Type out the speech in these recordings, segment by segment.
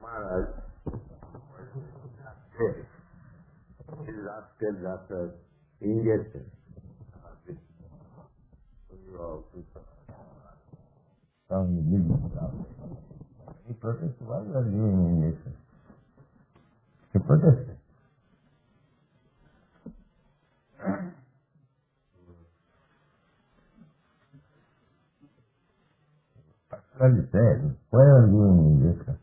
Maharaj his rascals after ingestion. He protested, why you are giving injection? He protested. Particularly said, why are you giving injection?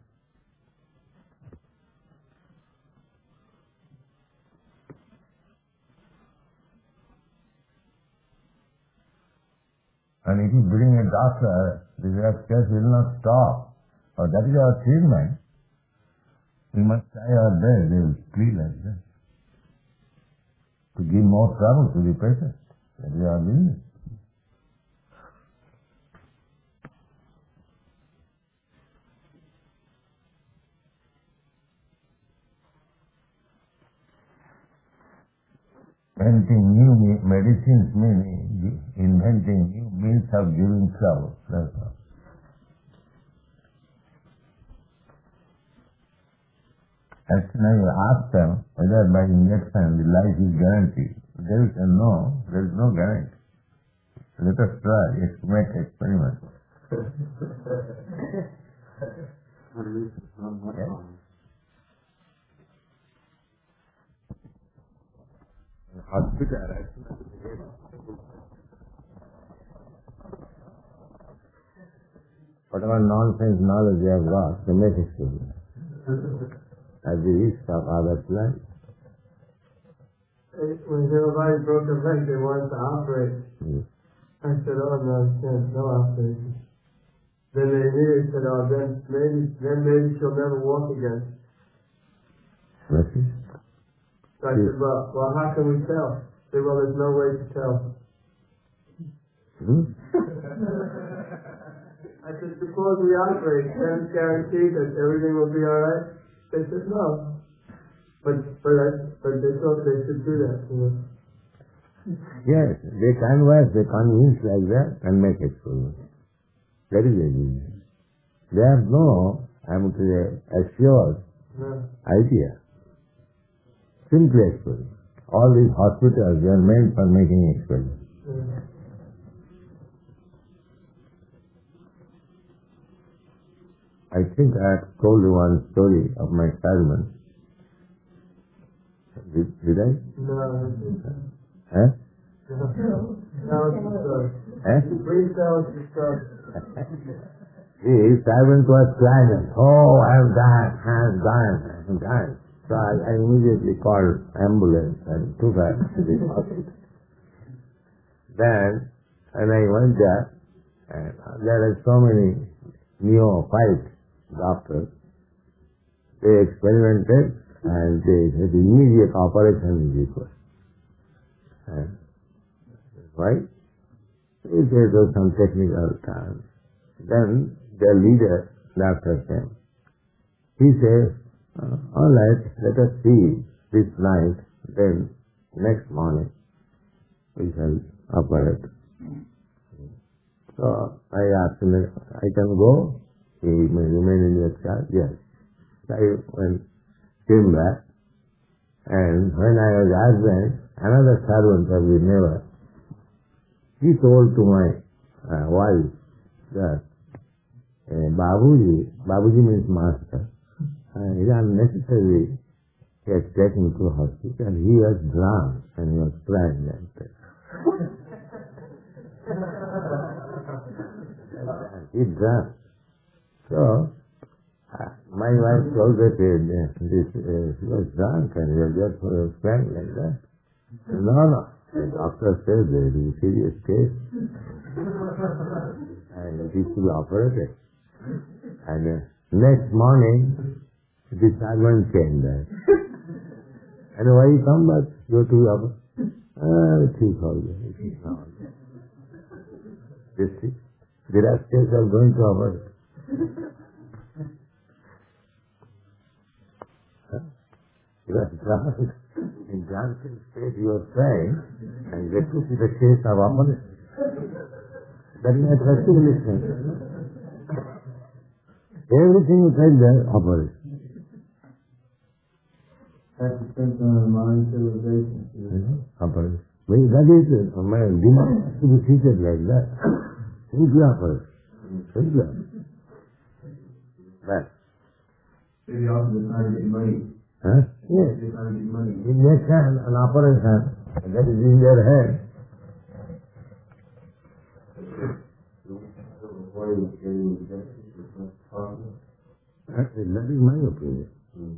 And if you bring a doctor, the case will not stop. Or that is our treatment. We must try our best. They will treat like that. To give more trouble to the patient. That is our business. Inventing new medicines means inventing new means of giving trouble. That's all. As soon as you ask them whether by injection the life is guaranteed, they will say no, there is no guarantee. Let us try, make experiment. Hospital, whatever nonsense knowledge they have got, they make experiment. At the risk of others' life. When everybody broke their leg, they wanted to operate. Yes. I said, oh no operation. Then they immediately said, oh, then maybe she'll never walk again. Okay. So I said, well, how can we tell? They said, well, there's no way to tell. I said, suppose we operate, can guarantee that everything will be all right? They said, no. But they thought they should do that, you know. Yes, they canvas, they convince like that and make experiment. That is the reason. They have no, assured idea. Simply experiment. All these hospitals, they are meant for making experiments. I think I have told you one story of my experiment. Did I? No. Huh? No, it's a story. Huh? Please tell us the story. The servant was crying, oh, I'm dying. So I immediately called ambulance and took her to the hospital. Then, when I went there, and there are so many neophyte doctors. They experimented and they said immediate operation is equal. Right? There was some technical terms. Then their leader, Dr. Sam, he says, all right, let us see this night, then next morning we shall operate. So I asked him, I can go? He may remain in your charge? Yes. I came back, and when I was absent, another servant of the neighbor, he told to my wife that Babuji means master, is unnecessary he has taken to hospital. He was drunk and he was crying like that. He drank. So, my wife told that he was drunk and he was just crying like that. No. The doctor says there is a serious case and it is to be operated. And next morning, the servant came back. And why you come back? Go to the operator. It is all there. You see? The rascals are going to operate. You are drunk. In drunken state you are praying and they took the case of operation. That is not foolishness. Everything you take there, operation. That depends on mind civilization. Operation. That is, my demand to be treated like that. Simply operation. Simply. That. Maybe also they're trying to get money. Huh? Yes. They're trying to get money. Injection and operation, that is in their head. That is my opinion.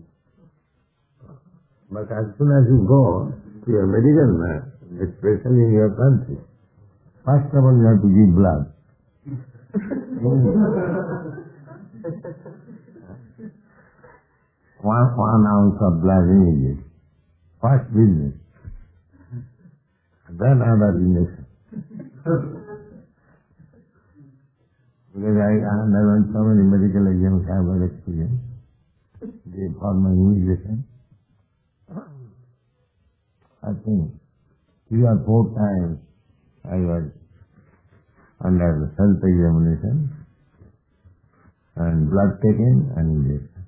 But as soon as you go to a medical man, especially in your country, first of all you have to give blood. one ounce of blood immediately. First business. Then other injection. Because I underwent so many medical exams, I have experience. They for my immigration. I think 3 or 4 times I was under self-examination and blood taken and injection.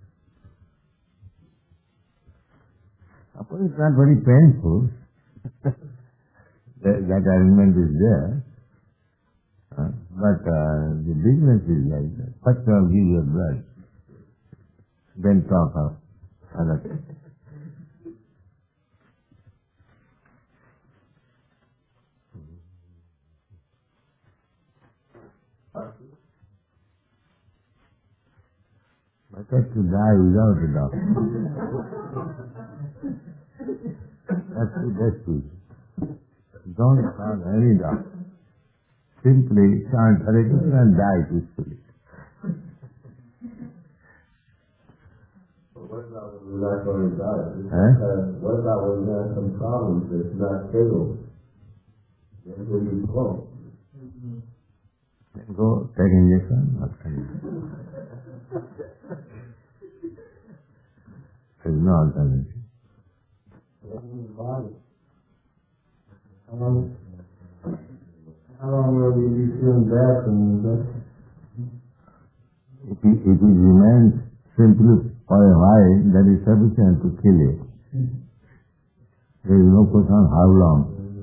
Of course, it's not very painful. that arrangement is there. But the business is like that. First of all, give your blood. Then talk of other things. Better to die without a doctor. That's the best reason. Don't have any doctor. Simply chant Hare Krishna and die peacefully. What about when we're not going to die? What about when we have some problems that's not fatal? Then we can go. Go take injection. There is no alternative. How long will we be feeling bad from the injection? If it remains simply for a while, that is sufficient to kill it. There is no question how long.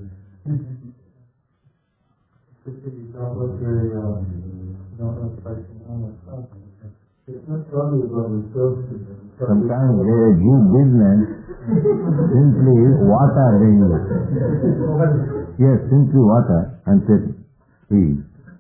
Sometimes they give business simply water yes, simply water and take feed.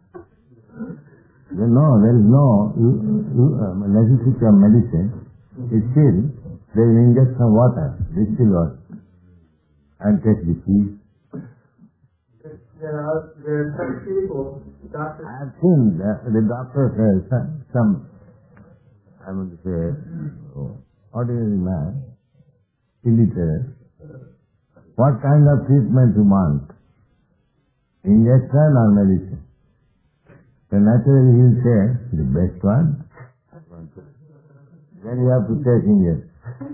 No, there is no necessity of medicine. It's still, they will inject some water, distilled water, and take the feed. There are some people, doctors. I have seen the doctor says some, I would say, ordinary man, illiterate, what kind of treatment you want? Injection or medicine? So naturally he will say, the best one. Then you have to take injection.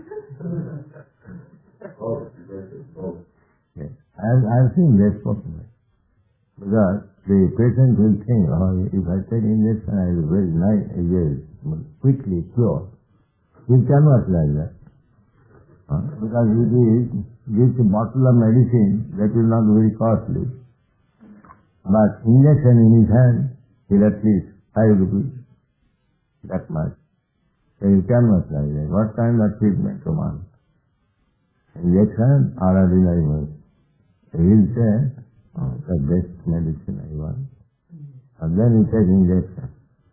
Yes. I have seen this possible. Because the patient will think, oh, if I take injection, I will very nice, quickly cure. He cannot like that. Because if he gives a bottle of medicine, that will not be very costly. But injection in his hand will at least 5 rupees. That much. So you cannot like that. What kind of treatment you want? Injection or ordinary medicine? He will say, oh, the best medicine I want. And then he takes injection.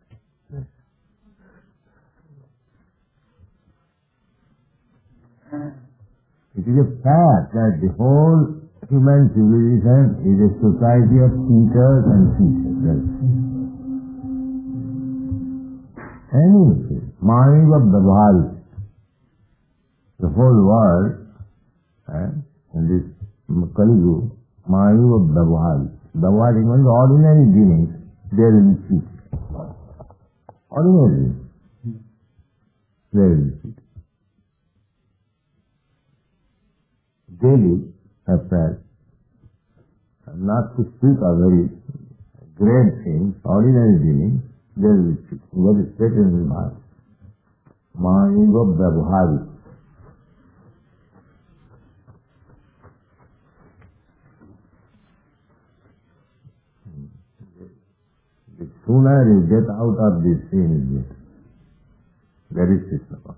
It is a fact that the whole human civilization is a society of teachers and teachers. Anything, mind of the world, the whole world, in this Kali Yuga, Mayu of the world. The world, even the ordinary beings, they will be cheated. Ordinary beings, they will be cheated. Daily affairs, not to speak of very great things, ordinary beings, they will be cheated. That is Satan's mark. mind of Vyavaharic. The sooner you get out of this scene, that is Krishna.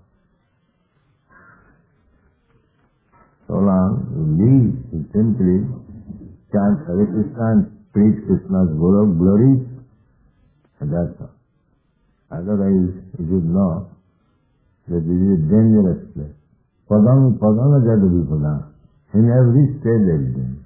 So long you live, you simply chant Hare Krishna and preach Krishna's glories, and that's all. Otherwise, you should know that this is a dangerous place. Padam jadu vipada. In every stage there is danger.